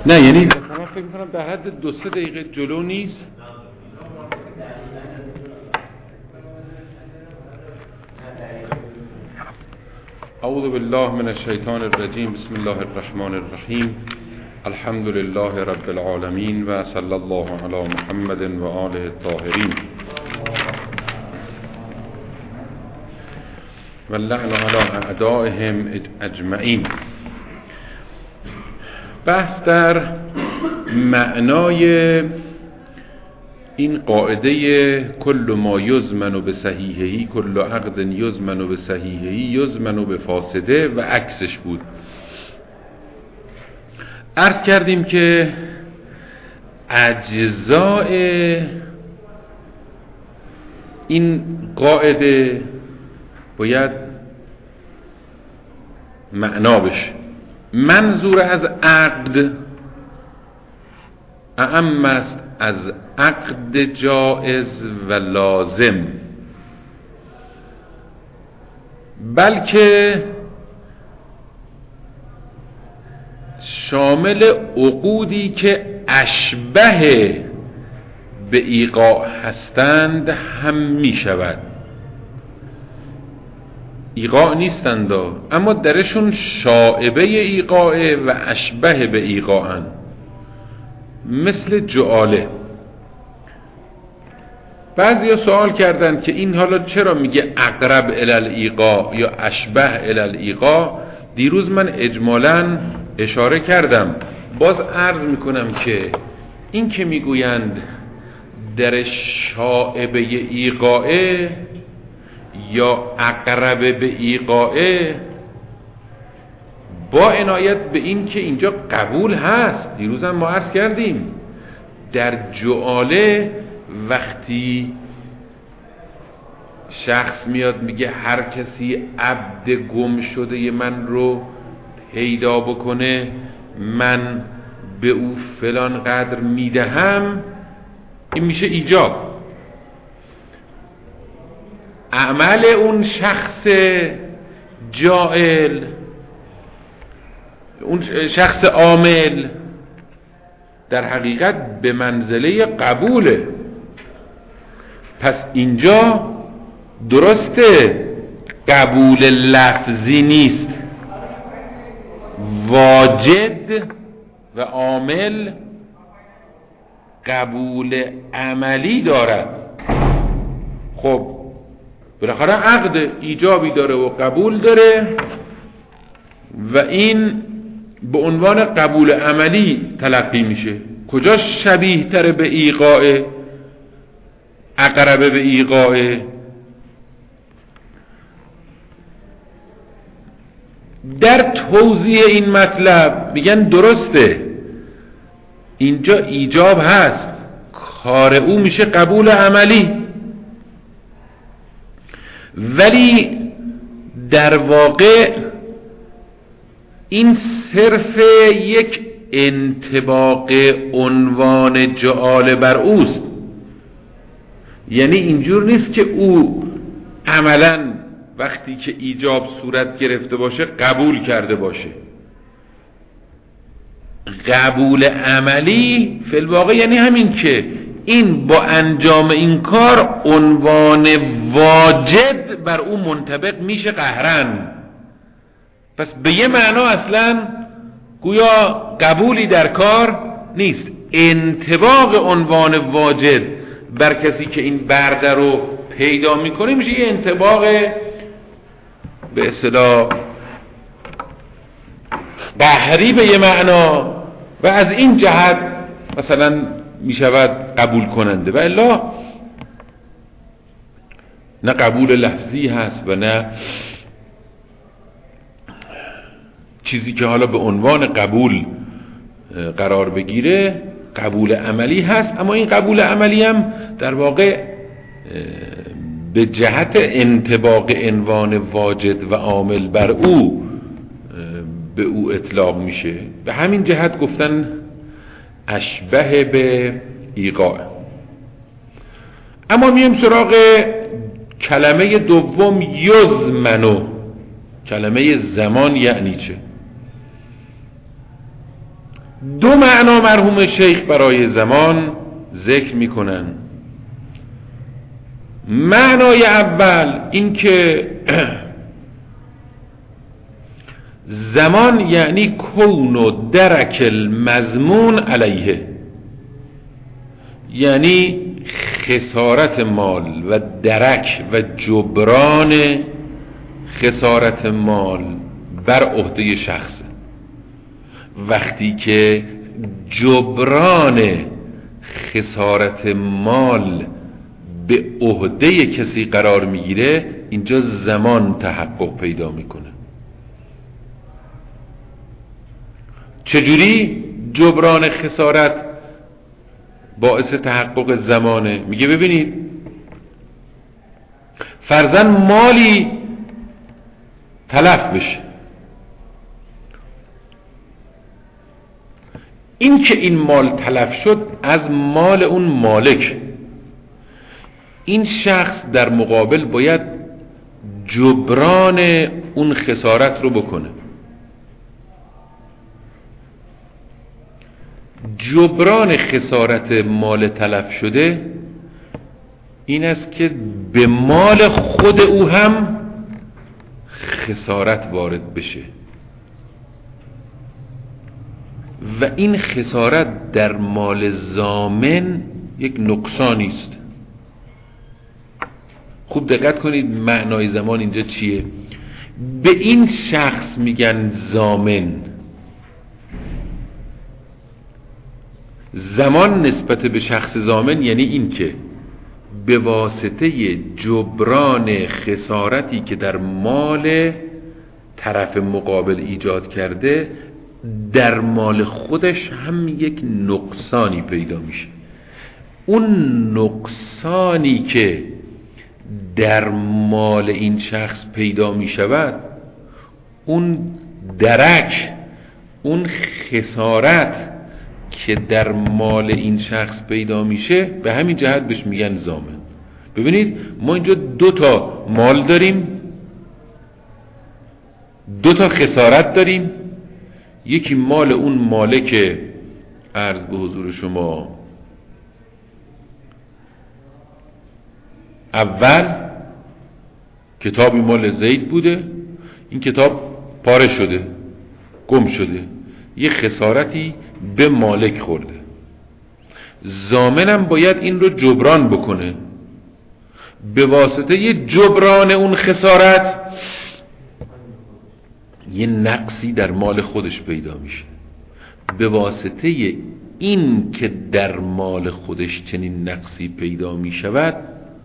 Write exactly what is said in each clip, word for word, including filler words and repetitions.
نه یعنی من فکر میکنم در حد دو سه دقیقه جلو نیست. اعوذ بالله من الشیطان الرجیم. بسم الله الرحمن الرحیم. الحمد لله رب العالمین و صلی الله علی محمد و آله الطاهرین و اللعن علی اعدائهم اجمعین. بحث در معنای این قاعده کل ما یضمن به صحیحهی کل عقد یضمن به صحیحهی یضمن به فاسده و عکسش بود. عرض کردیم که اجزاء این قاعده باید معنا بشه. منظور از عقد اعم است از عقد جائز و لازم، بلکه شامل عقودی که اشبه به ایقاع هستند هم می شود. ایقاع نیستند اما درشون شائبه ایقاع و اشبه به ایقاعن، مثل جعاله. بعضی ها سوال کردن که این حالا چرا میگه اقرب الی الایقاع یا اشبه الی الایقاع. دیروز من اجمالاً اشاره کردم، باز عرض میکنم که این که میگویند در شائبه ایقاع یا اقرب به ایقاع، با عنایت به این که اینجا قبول هست. دیروز هم ما عرض کردیم در جعاله وقتی شخص میاد میگه هر کسی عبد گم شده من رو پیدا بکنه من به او فلان قدر میدهم، این میشه ایجاب. عمل اون شخص جاهل، اون شخص عامل، در حقیقت به منزله قبوله. پس اینجا درسته قبول لفظی نیست، واجد و عامل قبول عملی دارد. خب بالاخره عقد ایجابی داره و قبول داره و این به عنوان قبول عملی تلقی میشه. کجا شبیه تر به ایقاع، اقرب به ایقاع؟ در توضیح این مطلب میگن درسته اینجا ایجاب هست، کار او میشه قبول عملی، ولی در واقع این صرف یک انطباق عنوان جعاله بر اوست. یعنی اینجور نیست که او عملاً وقتی که ایجاب صورت گرفته باشه قبول کرده باشه. قبول عملی فی الواقع یعنی همین که این با انجام این کار عنوان واجد بر او منطبق میشه قهرن. پس به یه معنا اصلا گویا قبولی در کار نیست. انطباق عنوان واجد بر کسی که این برده رو پیدا میکنه میشه یه انطباق به اصطلاح قهری به یه معنا و از این جهت مثلا میشود قبول کننده، و الا نه قبول لفظی هست و نه چیزی که حالا به عنوان قبول قرار بگیره. قبول عملی هست، اما این قبول عملی هم در واقع به جهت انطباق عنوان واجد و عامل بر او به او اطلاق میشه. به همین جهت گفتن اشبه به ایقاع. اما میم سراغ کلمه دوم یزمنو. کلمه زمان یعنی چه؟ دو معنا مرحوم شیخ برای زمان ذکر میکنن. معنای اول این که زمان یعنی کون و درک المضمون علیه، یعنی خسارت مال و درک و جبران خسارت مال بر عهده شخص. وقتی که جبران خسارت مال به عهده کسی قرار میگیره، اینجا زمان تحقق پیدا میکنه. چجوری جبران خسارت باعث تحقق زمانه؟ میگه ببینید فرضاً مالی تلف بشه، این که این مال تلف شد از مال اون مالک، این شخص در مقابل باید جبران اون خسارت رو بکنه. جبران خسارت مال تلف شده این است که به مال خود او هم خسارت وارد بشه و این خسارت در مال ضامن یک نقصانی است. خوب دقت کنید معنای زمان اینجا چیه؟ به این شخص میگن ضامن. زمان نسبت به شخص ضامن یعنی این که به واسطه جبران خسارتی که در مال طرف مقابل ایجاد کرده، در مال خودش هم یک نقصانی پیدا میشه. اون نقصانی که در مال این شخص پیدا میشود، اون درک، اون خسارت که در مال این شخص پیدا میشه، به همین جهت بهش میگن ضامن. ببینید ما اینجا دو تا مال داریم، دو تا خسارت داریم. یکی مال اون مالک عرض به حضور شما اول کتابی مال زید بوده، این کتاب پاره شده، گم شده، یه خسارتی به مالک خورده. ضامنم باید این رو جبران بکنه. به واسطه یه جبران اون خسارت یه نقصی در مال خودش پیدا میشه. به واسطه این که در مال خودش چنین نقصی پیدا میشود،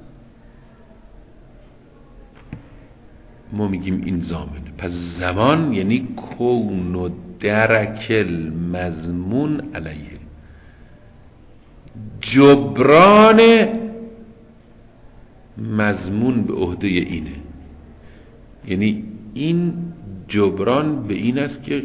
ما میگیم این ضامنه. پس زمان یعنی کون و درک المضمون علیه، جبران مضمون به عهده اینه. یعنی این جبران به این است که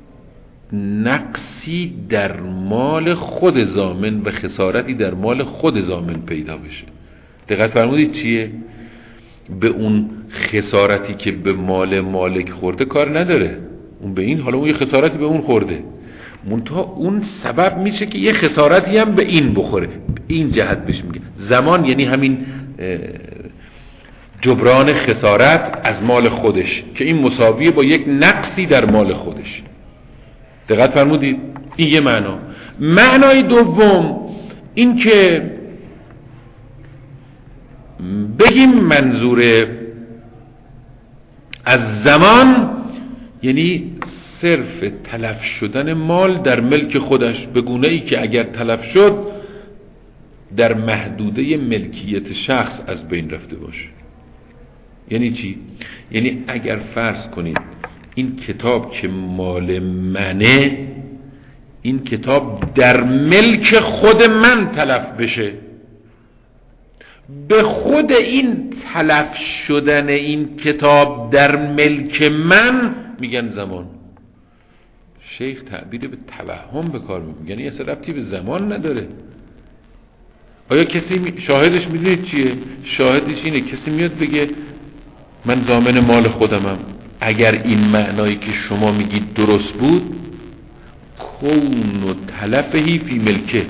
نقصی در مال خود ضامن و خسارتی در مال خود ضامن پیدا بشه. دقت فرمودید چیه؟ به اون خسارتی که به مال مالک خورده کار نداره، اون به این، حالا اون یه خسارتی به اون خورده، منتها اون سبب میشه که یه خسارتی هم به این بخوره. این جهت بهش میگه زمان، یعنی همین جبران خسارت از مال خودش که این مساویه با یک نقصی در مال خودش. دقت فرمودید؟ این یه معنا. معنای دوم این که بگیم منظور از زمان یعنی صرف تلف شدن مال در ملک خودش، به گونه ای که اگر تلف شد در محدوده ملکیت شخص از بین رفته باشه. یعنی چی؟ یعنی اگر فرض کنید این کتاب که مال منه، این کتاب در ملک خود من تلف بشه، به خود این تلف شدن این کتاب در ملک من میگن زمان. شیخ تعبیر به توهم به کار میبره، یعنی اصلا ربطی به زمان نداره. آیا کسی شاهدش میدونید چیه؟ شاهدش اینه کسی میاد بگه من ضامن مال خودمم. اگر این معنایی که شما میگید درست بود، کون تلفهی فی ملکه.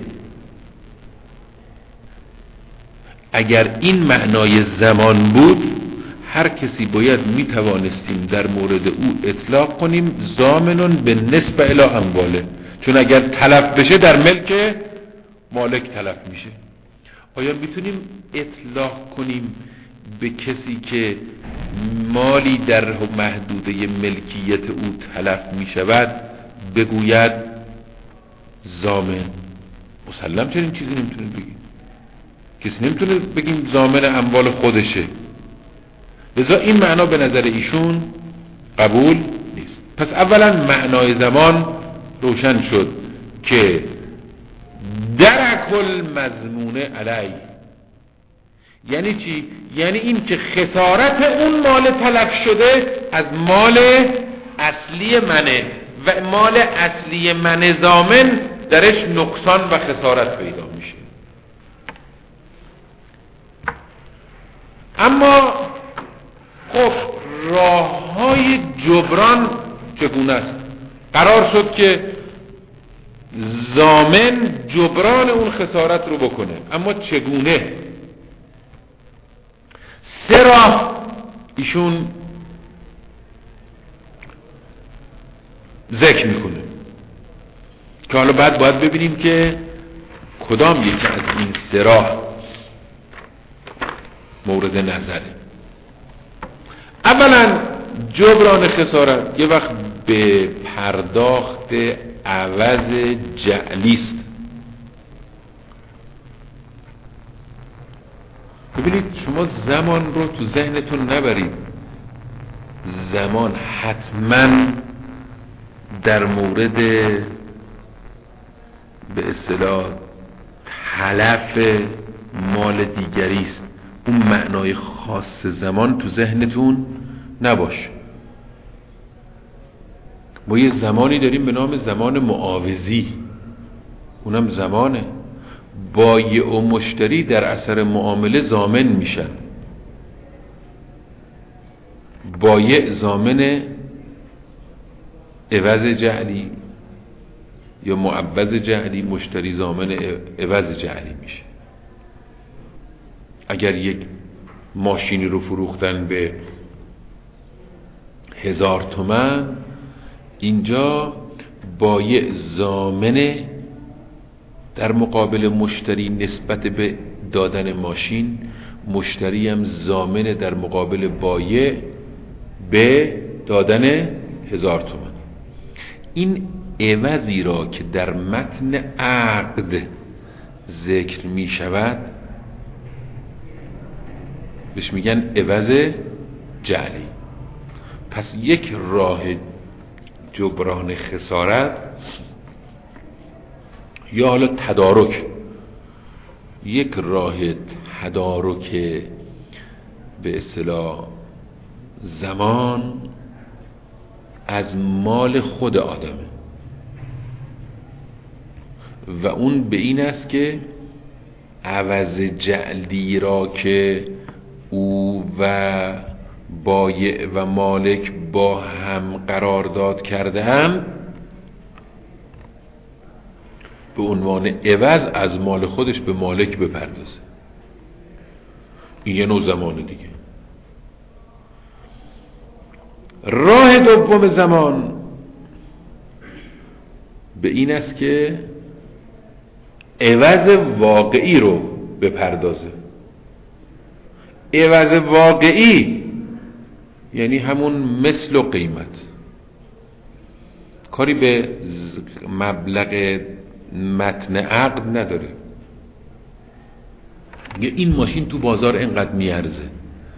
اگر این معنای زمان بود هر کسی باید می توانستیم در مورد او اطلاق کنیم ضامنون به نسبه الی امواله، چون اگر تلف بشه در ملک مالک تلف میشه. آیا میتونیم اطلاق کنیم به کسی که مالی در محدوده ملکیت او تلف میشود بگوید ضامن؟ مسلم چنین چیزی نمیتونیم بگیم، کسی نمیتونه بگیم ضامن اموال خودشه. لذا این معنا به نظر ایشون قبول نیست. پس اولا معنای زمان روشن شد که درک المضمون علی. یعنی چی؟ یعنی این که خسارت اون مال تلف شده از مال اصلی منه و مال اصلی من ضامن درش نقصان و خسارت پیدا میشه. اما خب راه های جبران چگونه است؟ قرار شد که ضامن جبران اون خسارت رو بکنه، اما چگونه؟ سه راه ایشون ذکر میکنه که حالا بعد باید ببینیم که کدام یکی از این سه راه مورد نظره. اولا جبران خسارت یه وقت به پرداخت عوض جعلی است. ببینید شما زمان رو تو ذهنتون نبرید، زمان حتما در مورد به اصطلاح تلف مال دیگری است. اون معنای خاص زمان تو ذهنتون نباشه. ما یه زمانی داریم به نام زمان معاوضی، اونم زمانه بایع و مشتری در اثر معامله ضامن میشن. بایع ضامن عوض جعلی یا معوض جعلی، مشتری ضامن عوض جعلی میشه. اگر یک ماشینی رو فروختن به هزار تومن، اینجا بایع ضامن در مقابل مشتری نسبت به دادن ماشین، مشتری هم ضامن در مقابل بایع به دادن هزار تومن. این عوضی را که در متن عقد ذکر می شود بهش میگن عوض جعلی. پس یک راه جبران خسارت یا حالا تدارک، یک راه تدارک به اصطلاح زمان از مال خود آدمه و اون به این است که عوض جعلی را که او و بایع و مالک با هم قرارداد کرده هم به عنوان عوض از مال خودش به مالک بپردازه. این یه نوع زمان دیگه. راه دوم زمان به این است که عوض واقعی رو بپردازه. عوض واقعی یعنی همون مثل و قیمت، کاری به مبلغ متن عقد نداره. این ماشین تو بازار اینقدر میارزه،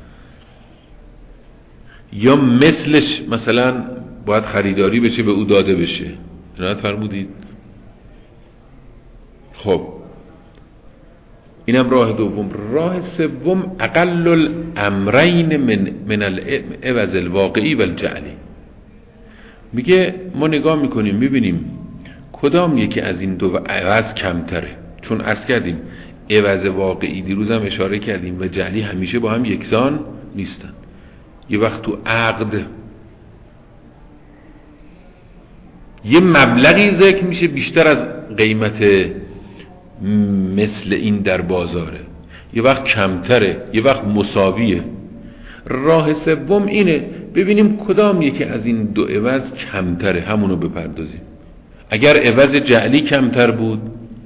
یا مثلش مثلا باید خریداری بشه به او داده بشه. عنایت فرمودید؟ خب اینم راه دوم. راه سوم اقل الامرین من من العوض الواقعی و الجعلی. میگه ما نگاه میکنیم میبینیم کدام یکی از این دو عوض کمتره، چون عرض کردیم عوض واقعی دیروز هم اشاره کردیم و جعلی همیشه با هم یکسان نیستن. یه وقت تو عقد یه مبلغی ذکر میشه بیشتر از قیمت مثل این در بازاره، یه وقت کمتره، یه وقت مساویه. راه سوم اینه ببینیم کدام یکی از این دو عوض کمتره، همونو بپردازیم. اگر عوض جعلی کمتر بود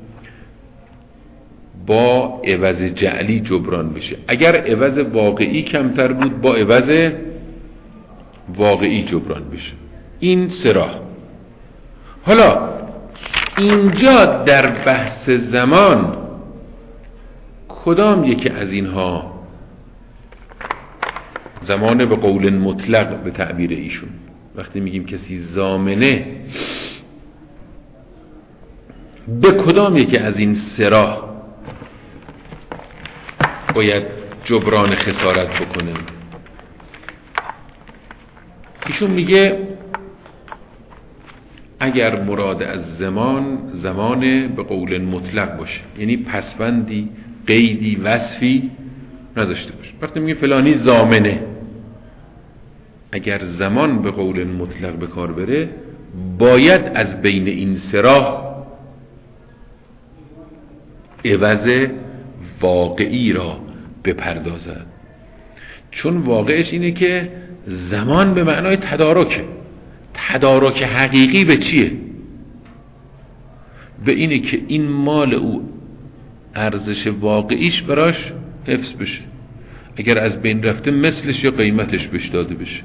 با عوض جعلی جبران بشه، اگر عوض واقعی کمتر بود با عوض واقعی جبران بشه. این سه راه. حالا اینجا در بحث زمان کدام یکی از اینها زمان به قول مطلق به تعبیر ایشون، وقتی میگیم کسی ضامنه، به کدام یکی از این سه راه باید جبران خسارت بکنه؟ ایشون میگه اگر مراد از زمان زمان به قول مطلق باشه، یعنی پسوندی، قیدی، وصفی نداشته باشه. وقتی میگه فلانی ضامنه، اگر زمان به قول مطلق به کار بره باید از بین این سه راه عوض واقعی را بپردازد. چون واقعش اینه که زمان به معنای تدارکه. تدارک حقیقی به چیه؟ به اینه که این مال او ارزش واقعیش براش حفظ بشه، اگر از بین رفته مثلش یا قیمتش بهش داده بشه.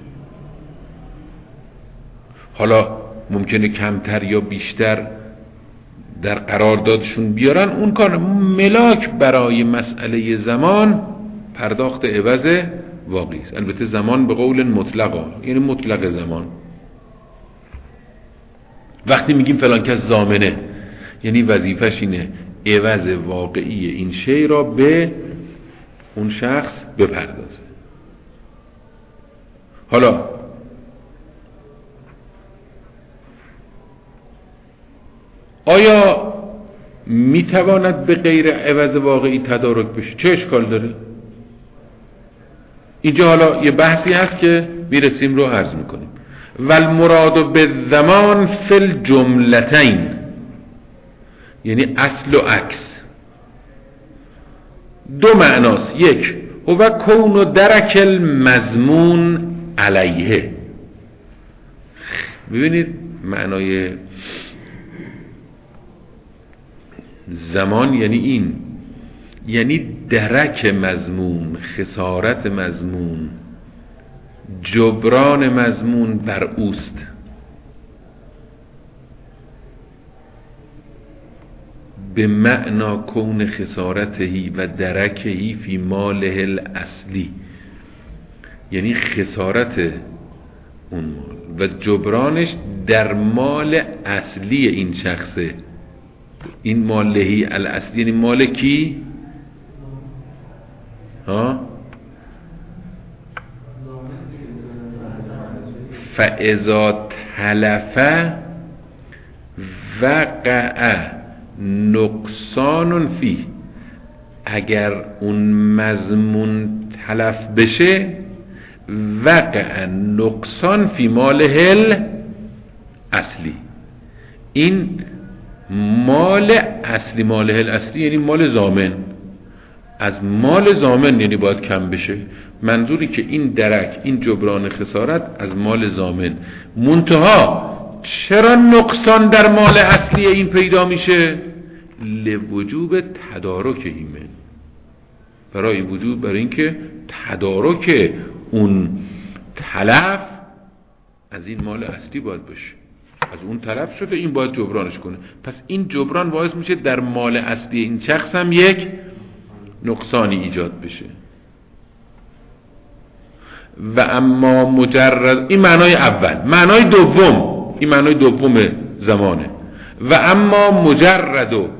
حالا ممکنه کمتر یا بیشتر در قراردادشون بیارن، اون کار ملاک برای مسئله زمان پرداخت عوض واقعی است. البته زمان به قول مطلقه، یعنی مطلق زمان. وقتی میگیم فلان کس ضامنه، یعنی وظیفش اینه عوض واقعی این شی را به اون شخص بپردازه. حالا آیا میتواند به غیر عوض واقعی تدارک بشه؟ چه اشکال داره؟ اینجا حالا یه بحثی هست که میرسیم رو عرض میکنیم. والمراد بالزمان فی الجملتین، یعنی اصل و عکس. دو معناست. یک هو کون درک المضمون علیه. ببینید معنای زمان یعنی این، یعنی درک مضمون، خسارت مضمون، جبران مضمون بر اوست. به معنا کون خسارتهی و درکهی فی ماله الاصلی، یعنی خسارت اون مال و جبرانش در مال اصلی این شخصه. این مالهی الاصلی یعنی مال کی؟ ها؟ فاذا تلف وقع نقصان فی، اگر اون مضمون تلف بشه وقع نقصان فی ماله اصلی. این مال اصلی، ماله الاصلی یعنی مال ضامن، از مال ضامن یعنی باید کم بشه. منظوری که این درک، این جبران خسارت از مال ضامن. منتها چرا نقصان در مال اصلی این پیدا میشه؟ لوجوب تدارک ایمن، برای وجود، برای اینکه تدارک اون تلف از این مال اصلی باید باشه. از اون تلف شده، این باید جبرانش کنه. پس این جبران باعث میشه در مال اصلی این شخص هم یک نقصانی ایجاد بشه. و اما مجرد، این معنای اول. معنای دوم، این معنای دوم زمانه. و اما مجرد و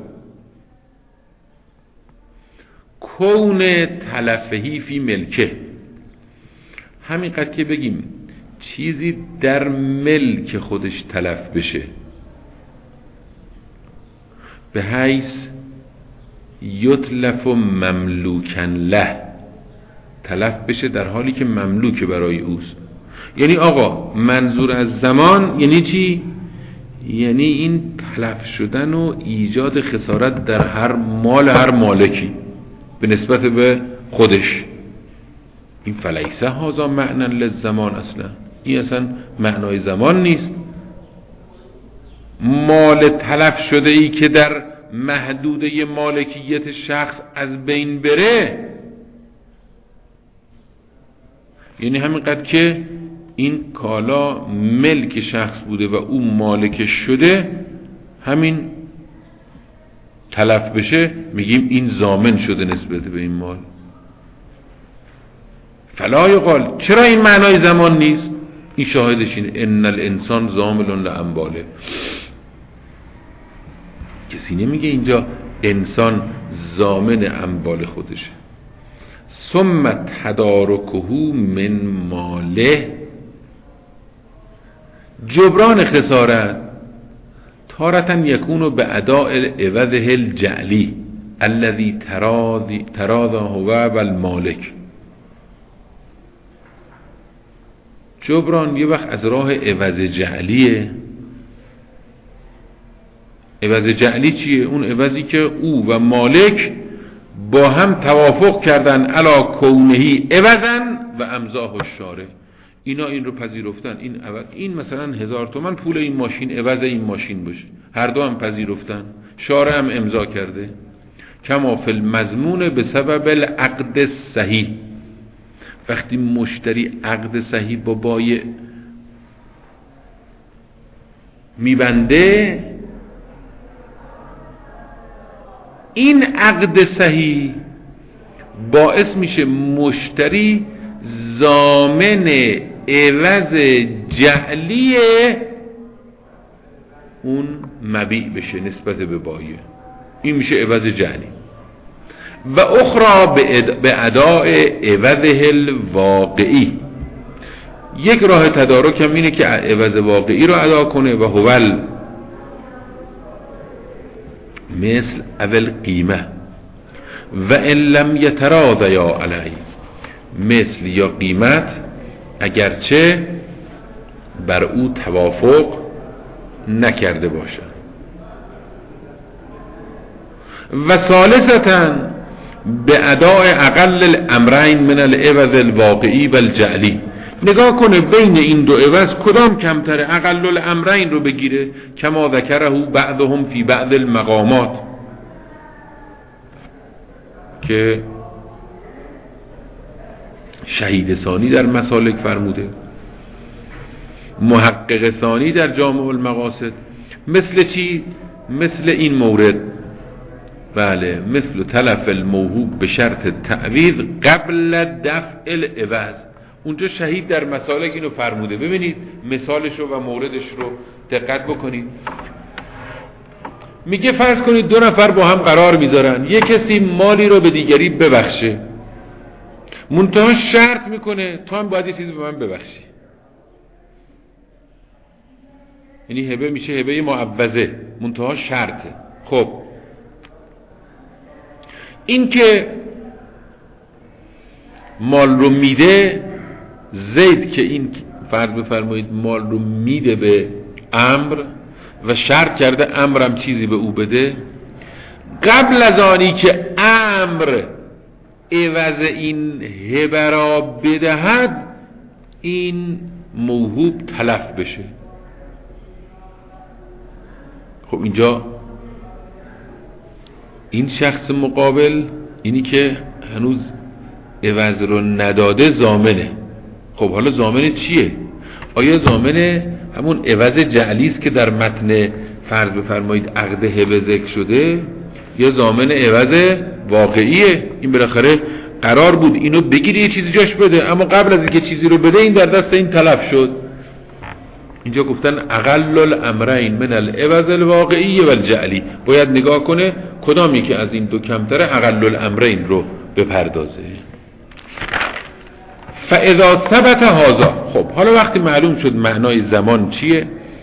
کون تلفهی فی ملکه، همینقدر که بگیم چیزی در ملک خودش تلف بشه، به حیث یتلف مملوکن له، تلف بشه در حالی که مملوک برای اوست. یعنی آقا منظور از زمان یعنی چی؟ یعنی این تلف شدن و ایجاد خسارت در هر مال هر مالکی به نسبت به خودش. این فلیسه هذا معنی للزمان، اصلا این اصلا معنای زمان نیست. مال تلف شده ای که در محدوده مالکیت شخص از بین بره، یعنی همینقدر که این کالا ملک شخص بوده و او مالکش شده، همین تلف بشه میگیم این ضامن شده نسبت به این مال. فلا یقال، چرا این معنای زمان نیست؟ این شاهدش اینه ان الانسان ضامن لامواله. کسی نمیگه اینجا انسان ضامن اموال خودشه. ثم تدارکه من ماله، جبران خسارت تارة یکون به اداء عوضه الجعلی الذي تراضى هو والمالک. جبران یه وقت از راه عوض جعلیه. عوض جعلی چیه؟ اون عوضی که او و مالک با هم توافق کردن علا کونهی عوضن و امضاه الشارع، اینا این رو پذیرفتن، این عوض، این مثلا هزار تومن پول این ماشین عوض این ماشین باشه، هر دو هم پذیرفتن، شارع هم امضا کرده. کما فی المضمون به سبب العقد صحیح، وقتی مشتری عقد صحیح با بایع میبنده، این عقد صحیح باعث میشه مشتری ضامن عوض جعلی اون مبیع بشه نسبت به بایع، این میشه عوض جعلی. و اخرى به اداء عوضه الواقعی، یک راه تدارک هم اینه که عوض واقعی رو ادا کنه و هو مثل اول قیمه و ان لم یتراضیا علیه، مثل یا قیمت اگرچه بر او توافق نکرده باشد. و ثالثتاً به اداء اقل الامرین من العوض الواقعی و الجعلی، نگاه کنه بین این دو عوض کدام کمتره، اقل الامرین رو بگیره. کما ذکره بعضهم فی بعض المقامات، که شهید ثانی در مسالک فرموده، محقق ثانی در جامع المقاصد. مثل چی؟ مثل این مورد، بله، مثل تلف الموهوب به شرط تعویض قبل دفع العوض. اونجا شهید در مسالک اینو فرموده. ببینید مثالش رو و موردش رو دقت بکنید. میگه فرض کنید دو نفر با هم قرار میذارن یک کسی مالی رو به دیگری ببخشه، منتها شرط میکنه تو هم باید یه چیزی به من ببخشی. یعنی هبه میشه هبه معوضه، منتها شرطه. خب این که مال رو میده، زید که این فرض بفرمایید مال رو میده به امر و شرط کرده امرم چیزی به او بده، قبل از آنی که امر عوض این هبه را بدهد این موهوب تلف بشه. خب اینجا این شخص مقابل، اینی که هنوز عوض رو نداده، ضامنه. خب حالا ضامن چیه؟ آیا ضامن همون عوض جعلی است که در متن فرض بفرمایید عقد هبه ذکر شده، یا ضامن عوض واقعیه؟ این بالاخره قرار بود اینو بگیری یه چیزی جاش بده، اما قبل از اینکه چیزی رو بده این در دست این تلف شد. اینجا گفتن اقل الامرین من العوض الواقعی و الجعلی، باید نگاه کنه کدامی که از این دو کمتره اقل الامرین رو بپردازه. فاذا ثبت هذا، خب حالا وقتی معلوم شد معنای زمان چیه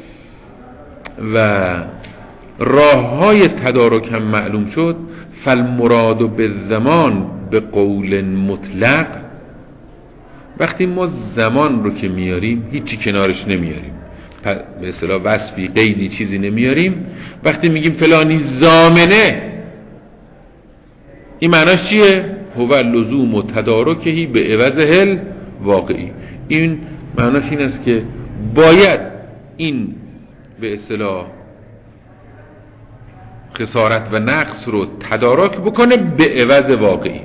و راه های تدارک هم معلوم شد، فالمراد بالزمان به قول مطلق، وقتی ما زمان رو که میاریم هیچی کنارش نمیاریم، به اصطلاح وصفی قیدی چیزی نمیاریم. وقتی میگیم فلانی ضامنه، این معناش چیه؟ هو لزوم و تدارکهی به عوض هل واقعی. این معناش این است که باید این به اصطلاح خسارت و نقص رو تدارک بکنه به عوض واقعی.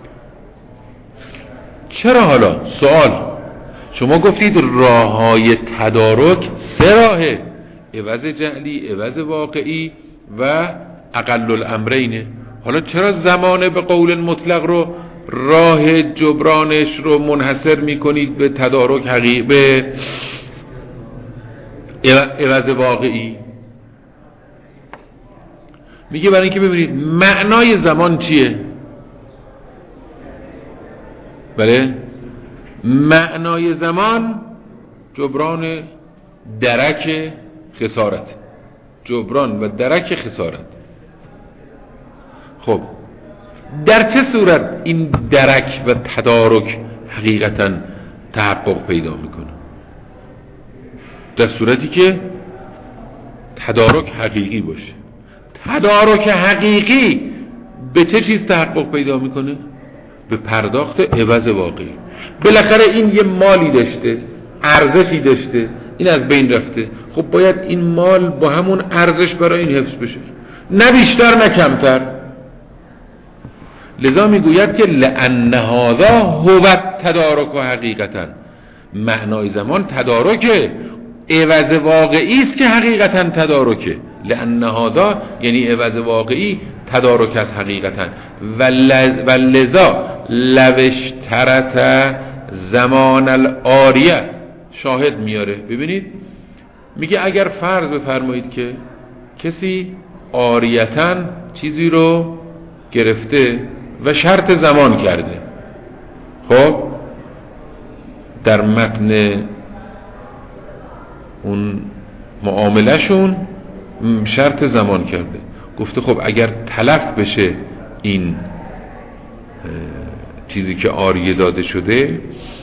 چرا؟ حالا سوال، شما گفتید راههای تدارک سه راهه: عوض جعلی، عوض واقعی و اقل الامرینه. حالا چرا زمانه به قول مطلق رو راه جبرانش رو منحصر میکنید به تدارک حقیقی، به عوض واقعی؟ میگه برای اینکه ببینید معنای زمان چیه. بله، معنای زمان جبران درک خسارت، جبران و درک خسارت. خب در چه صورت این درک و تدارک حقیقتا تحقق پیدا میکنه؟ در صورتی که تدارک حقیقی باشه. تدارک حقیقی به چه چیز تحقق پیدا میکنه؟ به پرداخت عوض واقعی. بالاخره این یه مالی داشته، ارزشی داشته، این از بین رفته. خب باید این مال با همون ارزش برای این حفظ بشه، نه بیشتر نه کمتر. لذا میگوید که لأن هذا هو التدارک حقیقتا، معنای زمان تدارکه، عوض واقعی است که حقیقتا تدارکه. لأن هذا یعنی عوض واقعی تدارک از حقیقتا. و لذا لو اشترط زمان العاریه، شاهد میاره. ببینید میگه اگر فرض بفرمایید که کسی عاریتاً چیزی رو گرفته و شرط زمان کرده، خب در متن اون معاملهشون شرط زمان کرده، گفته خب اگر تلف بشه این چیزی که عاریه داده شده،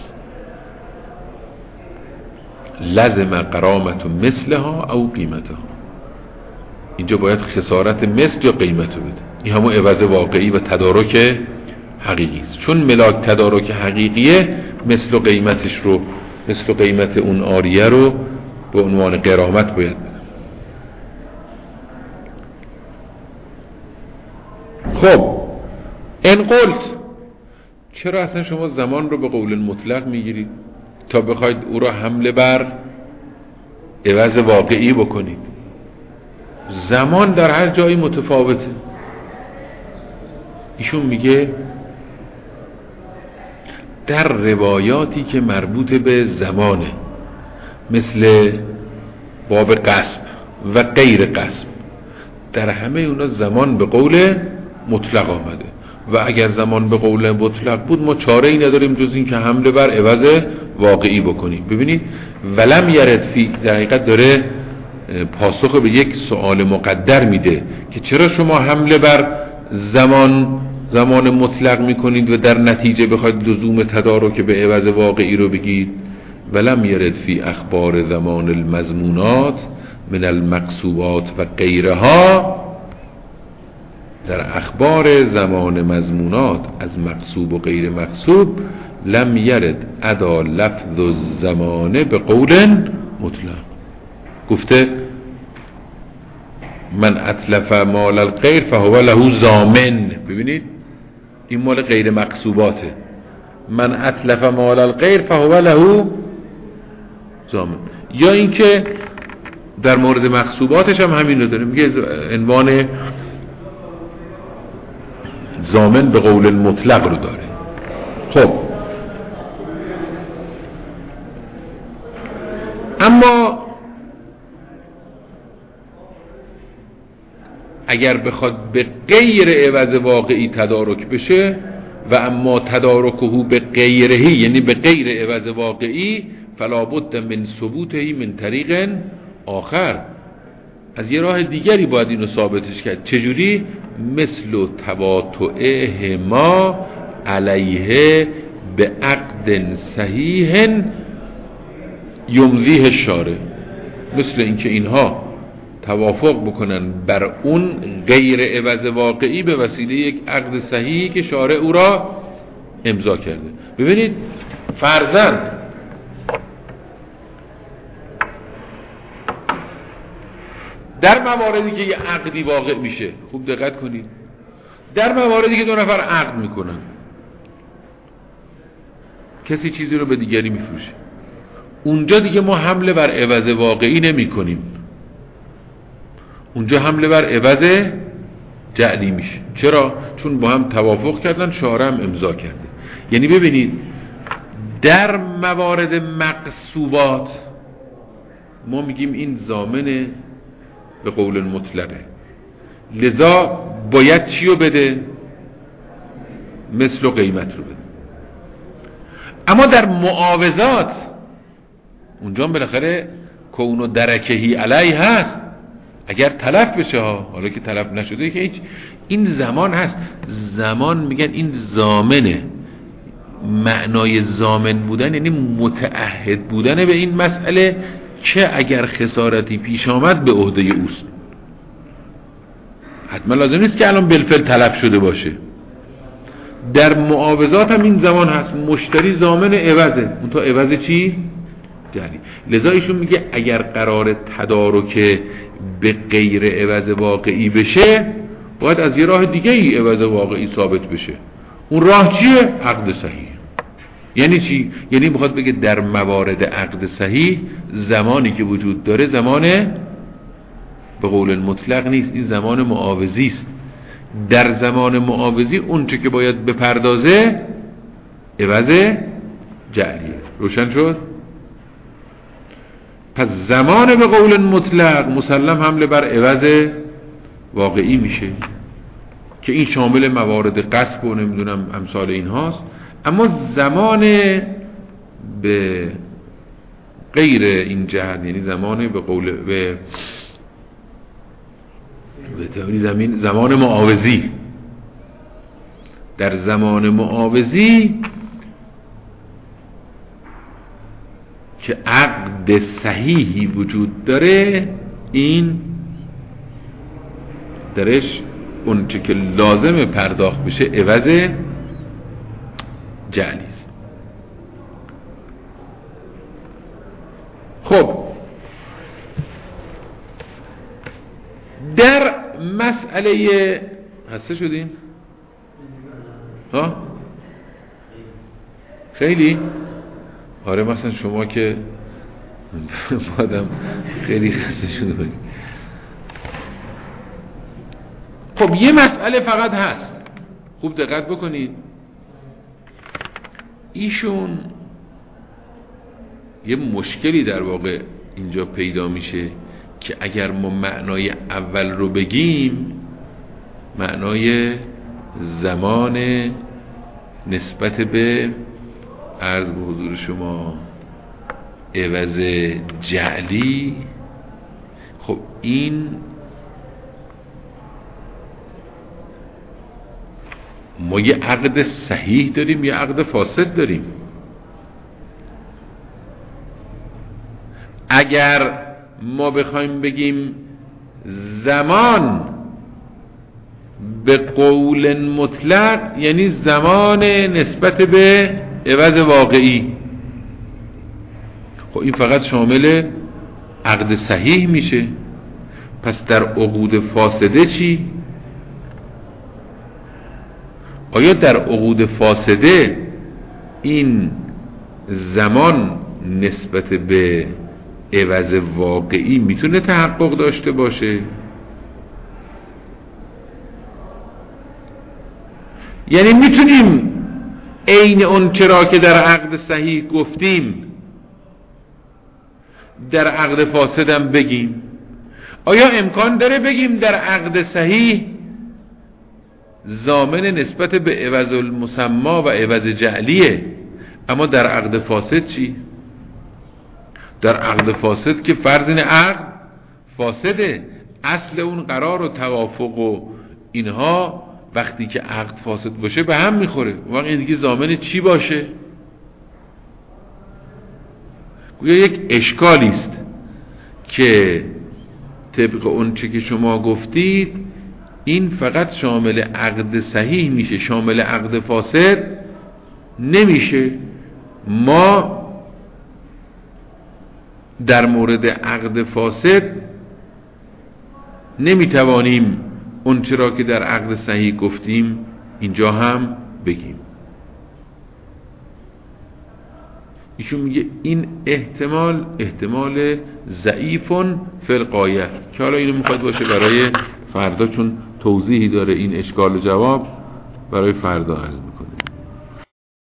لازم قرامت مثلها او قیمتها، اینجا باید خسارت مثل یا قیمت رو بده. این همون عوض واقعی و تدارک حقیقی است. چون ملاک تدارک حقیقیه، مثل و قیمتش رو، مثل و قیمت اون عاریه رو به عنوان غرامت باید بده. خب ان قلت، چرا اصلا شما زمان رو به قول مطلق میگیرید تا بخواید او را حمله بر عوض واقعی بکنید؟ زمان در هر جایی متفاوته. ایشون میگه در روایاتی که مربوط به زمانه، مثل باب غصب و غیر غصب، در همه اونا زمان به قول مطلق آمده. و اگر زمان به قول مطلق بود، ما چاره ای نداریم جز این که حمله بر عوض واقعی بکنیم. ببینید ولم یرد فی، در حقیقت داره پاسخ به یک سوال مقدر میده که چرا شما حمله بر زمان زمان مطلق میکنید و در نتیجه بخواید لزوم تدارک به عوض واقعی رو بگید. ولم یرد فی اخبار زمان المضمونات من المقصوبات و غیرها، در اخبار زمان مضمونات از مقصوب و غیر مقصوب، لم یرد ادا لفظ الزمانه به قول مطلق. گفته من اتلف مال الغیر فهو له ضامن. ببینید این مال غیر مقصوباته. من اتلف مال الغیر فهو له ضامن. یا اینکه در مورد مقصوباتش هم همین رو داره، میگه عنوان ضامن به قول مطلق رو داره. خب اما اگر بخواد به غیر عوض واقعی تدارک بشه، و اما تدارکه به غیرهی یعنی به غیر عوض واقعی، فلا بد من ثبوته من طریق آخر، از یه راه دیگری باید اینو ثابتش کرد. چجوری؟ مثل تواطؤه ما علیه به عقد صحیح یمضیه الشارع. مثل اینکه اینها توافق بکنن بر اون غیر عوض واقعی به وسیله یک عقد صحیحی که شارع او را امضا کرده. ببینید فرضاً در مواردی که یه عقدی واقع میشه، خوب دقت کنید، در مواردی که دو نفر عقد میکنن، کسی چیزی رو به دیگری میفروشه، اونجا دیگه ما حمله بر عوض واقعی نمی کنیم، اونجا حمله بر عوض جعلی میشه. چرا؟ چون با هم توافق کردن، شارع هم امضا کرده. یعنی ببینید در موارد مقصوبات ما میگیم این ضامن به قول مطلقه، لذا باید چی رو بده؟ مثل و قیمت رو بده. اما در معاوضات اونجا بالاخره کون و درکهی علیه هست، اگر تلف بشه ها، حالا که تلف نشده که هیچ، این زمان هست. زمان میگن این ضامنه. معنای ضامن بودن یعنی متعهد بودن به این مسئله که اگر خسارتی پیش آمد به عهده اوست. حتما لازم نیست که الان بالفعل تلف شده باشه. در معاوضات هم این زمان هست، مشتری ضامن عوضه، اون تا عوض چی؟ جعلی. لذا ایشون میگه اگر قرار تدارک به غیر عوض واقعی بشه، باید از یه راه دیگه ای عوض واقعی ثابت بشه. اون راه چیه؟ عقد صحیح. یعنی چی؟ یعنی میخواد بگه در موارد عقد صحیح زمانی که وجود داره زمان به قول مطلق نیست، این زمان معاوضی است. در زمان معاوضی اون چه که باید بپردازه عوض جعلیه. روشن شد؟ پس زمان به قول مطلق مسلم حمله بر عوض واقعی میشه که این شامل موارد غصب و نمیدونم امثال این هاست. اما زمان به غیر این جهت، یعنی زمان به قول به به زمین زمان معاوضی، در زمان معاوضی که عقد صحیحی وجود داره، این درش اون چه که لازم پرداخت بشه عوض جعلی است. خب در مسئله هسته شدیم ها؟ خیلی آره، مثلا شما که بادم خیلی خسته شده باشید. خب یه مسئله فقط هست، خوب دقت بکنید. ایشون یه مشکلی در واقع اینجا پیدا میشه که اگر ما معنای اول رو بگیم، معنای زمان نسبت به عرض به حضور شما عوض جعلی، خب این ما یه عقد صحیح داریم یه عقد فاسد داریم. اگر ما بخوایم بگیم زمان به قول مطلق یعنی زمان نسبت به عوض واقعی، خب این فقط شامل عقد صحیح میشه. پس در عقود فاسده چی؟ آیا در عقود فاسده این زمان نسبت به عوض واقعی میتونه تحقق داشته باشه؟ یعنی میتونیم عین اون چرا که در عقد صحیح گفتیم در عقد فاسدم بگیم؟ آیا امکان داره بگیم در عقد صحیح ضامن نسبت به عوض المسما و عوض جعلیه، اما در عقد فاسد چی؟ در عقد فاسد که فرض این عقد فاسده، اصل اون قرار و توافق و اینها وقتی که عقد فاسد باشه به هم میخوره. واقعا این دیگه ضامن چی باشه؟ گویا یک اشکالی است که طبق اون چه که شما گفتید این فقط شامل عقد صحیح میشه، شامل عقد فاسد نمیشه. ما در مورد عقد فاسد نمیتوانیم اون چرا که در عقد صحیح گفتیم اینجا هم بگیم. ایشون میگه این احتمال احتمال ضعیفون فی الغایه، که حالا اینو میخواد باشه برای فردا، چون توضیحی داره این اشکال و جواب، برای فردا عرض